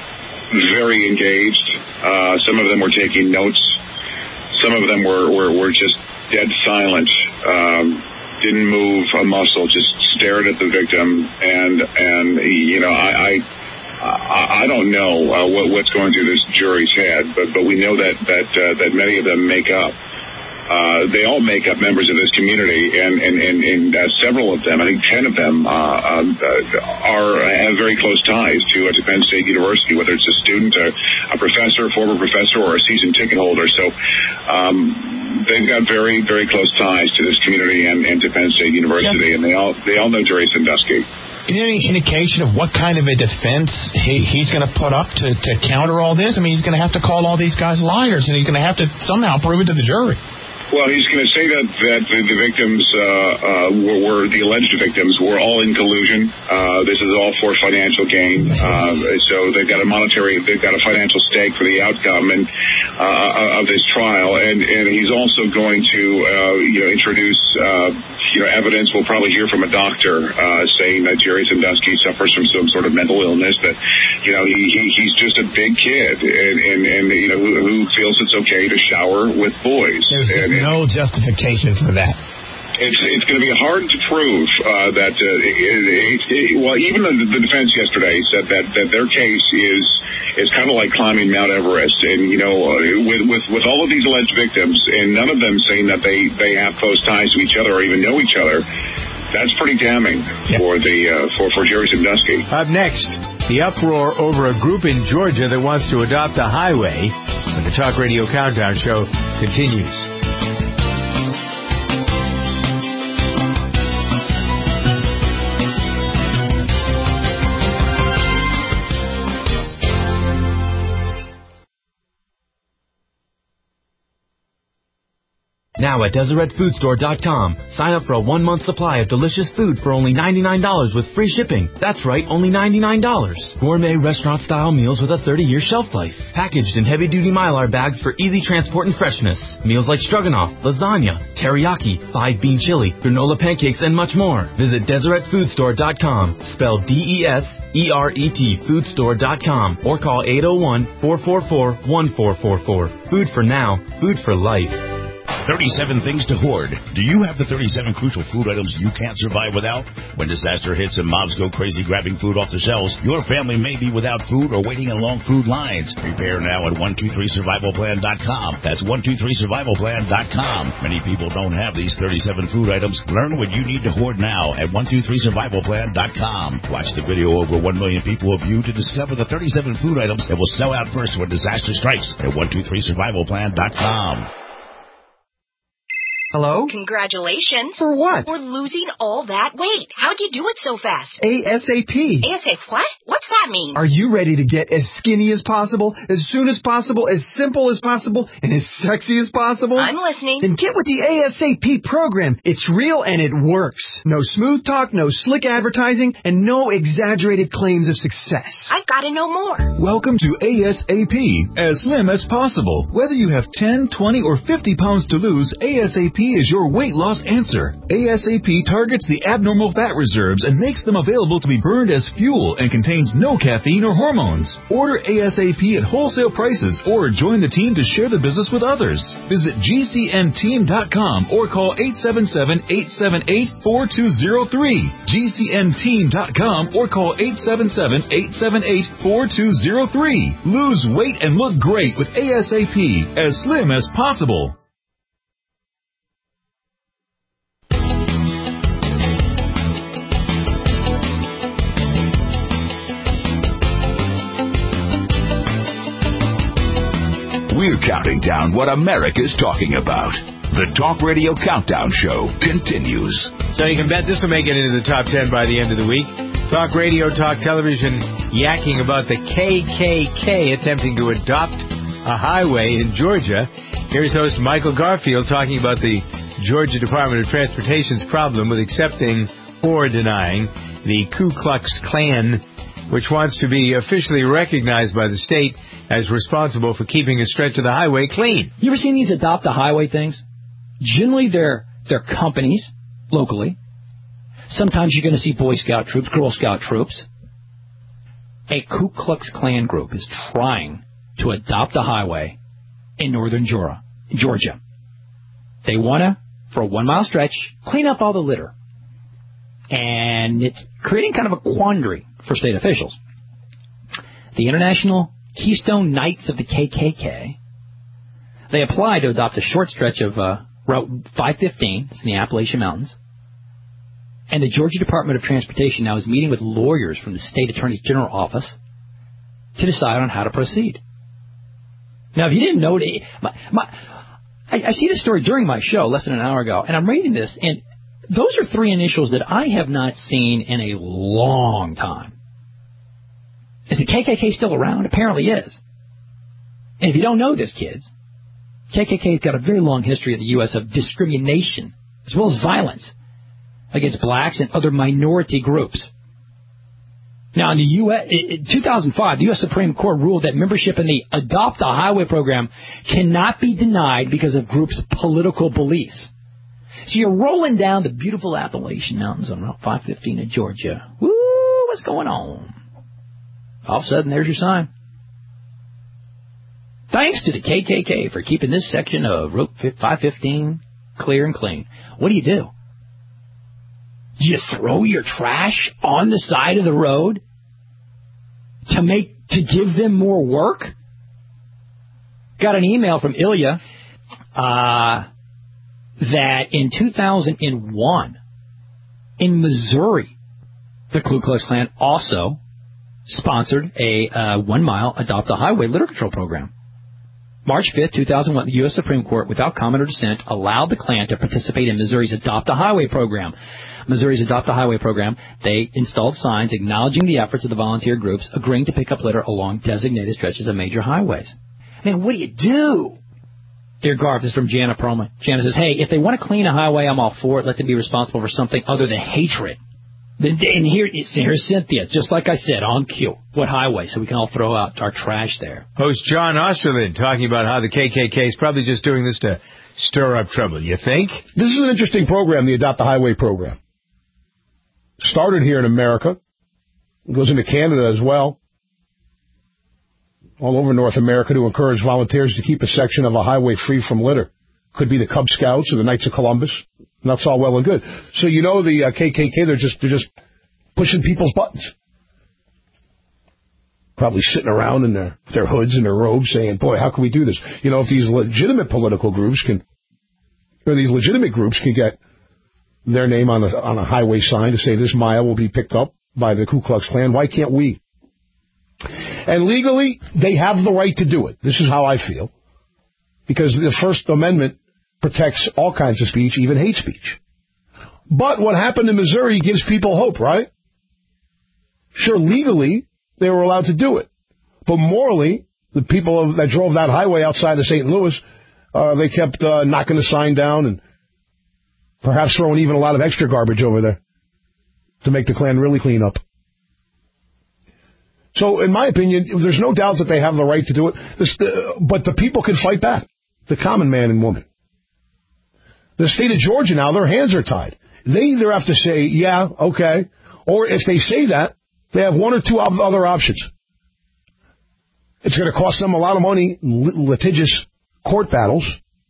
very engaged. Uh, some of them were taking notes. Some of them were, were, were just dead silent, um, didn't move a muscle, just stared at the victim. And, and you know, I, I, I don't know uh, what, what's going through this jury's head, but, but we know that, that, uh, that many of them make up. Uh, they all make up members of this community, and, and, and, and uh, several of them, I think ten of them, uh, uh, are have very close ties to, uh, to Penn State University, whether it's a student, a, a professor, a former professor, or a season ticket holder. So um, they've got very, very close ties to this community and, and to Penn State University, and they all they all know Jerry Sandusky. Is there any indication of what kind of a defense he, he's going to put up to, to counter all this? I mean, he's going to have to call all these guys liars, and he's going to have to somehow prove it to the jury. Well, he's going to say that that the, the victims uh, uh, were, were the alleged victims were all in collusion. Uh, this is all for financial gain. Uh, so they've got a monetary, they've got a financial stake for the outcome and uh, of this trial. And, and he's also going to uh, you know introduce uh, you know evidence. We'll probably hear from a doctor uh, saying that Jerry Sandusky suffers from some sort of mental illness. That you know he, he he's just a big kid and and, and you know who, who feels it's okay to shower with boys. There's and, no justification for that. it's it's going to be hard to prove uh, that. Uh, it, it, it, well, even the, the defense yesterday said that, that their case is is kind of like climbing Mount Everest, and you know, uh, with with with all of these alleged victims, and none of them saying that they they have close ties to each other or even know each other. That's pretty damning yeah. for the uh, for for Jerry Sandusky. Up next, the uproar over a group in Georgia that wants to adopt a highway. When the Talk Radio Countdown Show continues. Now at Deseret Food Store dot com, sign up for a one-month supply of delicious food for only ninety-nine dollars with free shipping. That's right, only ninety-nine dollars. Gourmet restaurant-style meals with a thirty-year shelf life. Packaged in heavy-duty Mylar bags for easy transport and freshness. Meals like stroganoff, lasagna, teriyaki, five-bean chili, granola pancakes, and much more. Visit Deseret Food Store dot com, spelled D E S E R E T food store dot com, or call eight oh one, four four four, one four four four. Food for now, food for life. thirty-seven things to hoard. Do you have the thirty-seven crucial food items you can't survive without? When disaster hits and mobs go crazy grabbing food off the shelves, your family may be without food or waiting in long food lines. Prepare now at one two three survival plan dot com. That's one two three survival plan dot com. Many people don't have these thirty-seven food items. Learn what you need to hoard now at one two three survival plan dot com. Watch the video over one million people have viewed to discover the thirty-seven food items that will sell out first when disaster strikes at one two three survival plan dot com. Hello? Congratulations. For what? For losing all that weight. How'd you do it so fast? ASAP. ASAP what? What's that mean? Are you ready to get as skinny as possible, as soon as possible, as simple as possible, and as sexy as possible? I'm listening. Then get with the ASAP program. It's real and it works. No smooth talk, no slick advertising, and no exaggerated claims of success. I've got to know more. Welcome to ASAP, as slim as possible. Whether you have ten, twenty, or fifty pounds to lose, ASAP is your weight loss answer. ASAP targets the abnormal fat reserves and makes them available to be burned as fuel and contains no caffeine or hormones. Order ASAP at wholesale prices or join the team to share the business with others. Visit G C N team dot com or call eight seven seven, eight seven eight, four two zero three. G C N team dot com or call eight seven seven, eight seven eight, four two zero three. Lose weight and look great with ASAP, as slim as possible. We're counting down what America's talking about. The Talk Radio Countdown Show continues. So you can bet this will make it into the top ten by the end of the week. Talk Radio, Talk Television, yakking about the K K K attempting to adopt a highway in Georgia. Here's host Michael Garfield talking about the Georgia Department of Transportation's problem with accepting or denying the Ku Klux Klan, which wants to be officially recognized by the state as responsible for keeping a stretch of the highway clean. You ever seen these adopt a highway things? Generally, they're, they're companies locally. Sometimes you're going to see Boy Scout troops, Girl Scout troops. A Ku Klux Klan group is trying to adopt a highway in northern Georgia. They want to, for a one-mile stretch, clean up all the litter. And it's creating kind of a quandary for state officials. The International Keystone Knights of the K K K, they applied to adopt a short stretch of uh, Route five fifteen, it's in the Appalachian Mountains, and the Georgia Department of Transportation now is meeting with lawyers from the State Attorney General office to decide on how to proceed. Now, if you didn't know, my, my, I, I see this story during my show less than an hour ago, and I'm reading this, and those are three initials that I have not seen in a long time. Is the K K K still around? Apparently is. And if you don't know this, kids, K K K's got a very long history in the U S of discrimination, as well as violence, against blacks and other minority groups. Now, in the U S, in two thousand five, the U S Supreme Court ruled that membership in the Adopt a Highway program cannot be denied because of groups' political beliefs. So you're rolling down the beautiful Appalachian Mountains on Route five fifteen in Georgia. Woo, what's going on? All of a sudden, there's your sign. Thanks to the K K K for keeping this section of Route five fifteen clear and clean. What do you do? Do you throw your trash on the side of the road to make to give them more work? Got an email from Ilya uh, that in two thousand one, in Missouri, the Ku Klux Klan also sponsored a uh, one-mile Adopt a Highway litter control program. March fifth, two thousand one, the U S Supreme Court, without comment or dissent, allowed the Klan to participate in Missouri's Adopt a Highway program. Missouri's Adopt a Highway program, they installed signs acknowledging the efforts of the volunteer groups, agreeing to pick up litter along designated stretches of major highways. Man, what do you do? Dear Garth, this is from Jana Perlman. Jana says, hey, if they want to clean a highway, I'm all for it. Let them be responsible for something other than hatred. And here, here's Cynthia, just like I said, on cue. What highway? So we can all throw out our trash there. Host John Osterlin talking about how the K K K is probably just doing this to stir up trouble. You think? This is an interesting program, the Adopt a Highway program. Started here in America. It goes into Canada as well. All over North America to encourage volunteers to keep a section of a highway free from litter. Could be the Cub Scouts or the Knights of Columbus. And that's all well and good. So you know the uh, K K K, they're just they're just pushing people's buttons. Probably sitting around in their, their hoods and their robes saying, boy, how can we do this? You know, if these legitimate political groups can, or these legitimate groups can get their name on a, on a highway sign to say this mile will be picked up by the Ku Klux Klan, why can't we? And legally, they have the right to do it. This is how I feel. Because the First Amendment protects all kinds of speech, even hate speech. But what happened in Missouri gives people hope, right? Sure, legally, they were allowed to do it. But morally, the people that drove that highway outside of Saint Louis, uh, they kept uh, knocking the sign down and perhaps throwing even a lot of extra garbage over there to make the Klan really clean up. So, in my opinion, there's no doubt that they have the right to do it, this, uh, but the people can fight back, the common man and woman. The state of Georgia now, their hands are tied. They either have to say, yeah, okay, or if they say that, they have one or two other options. It's going to cost them a lot of money, litigious court battles,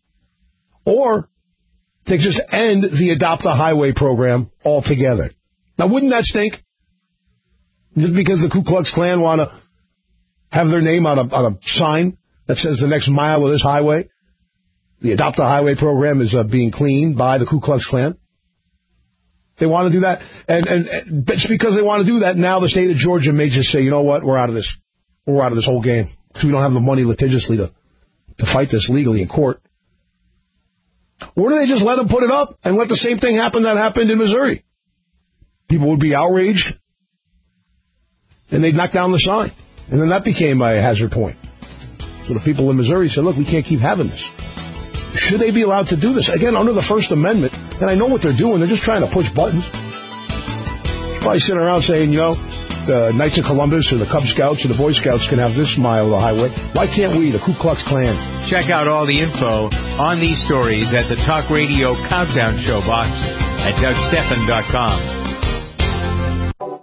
or they just end the Adopt a Highway program altogether. Now, wouldn't that stink? Just because the Ku Klux Klan want to have their name on a, on a sign that says the next mile of this highway, the Adopt a Highway program is uh, being cleaned by the Ku Klux Klan. They want to do that. And, and, and it's because they want to do that. Now the state of Georgia may just say, you know what, we're out of this. We're out of this whole game. Because we don't have the money litigiously to, to fight this legally in court. Or do they just let them put it up and let the same thing happen that happened in Missouri? People would be outraged. And they'd knock down the sign. And then that became a hazard point. So the people in Missouri said, look, we can't keep having this. Should they be allowed to do this? Again, under the First Amendment, and I know what they're doing. They're just trying to push buttons. Probably sitting around saying, you know, the Knights of Columbus or the Cub Scouts or the Boy Scouts can have this mile of the highway. Why can't we, the Ku Klux Klan? Check out all the info on these stories at the Talk Radio Countdown Show box at Doug Stephan dot com.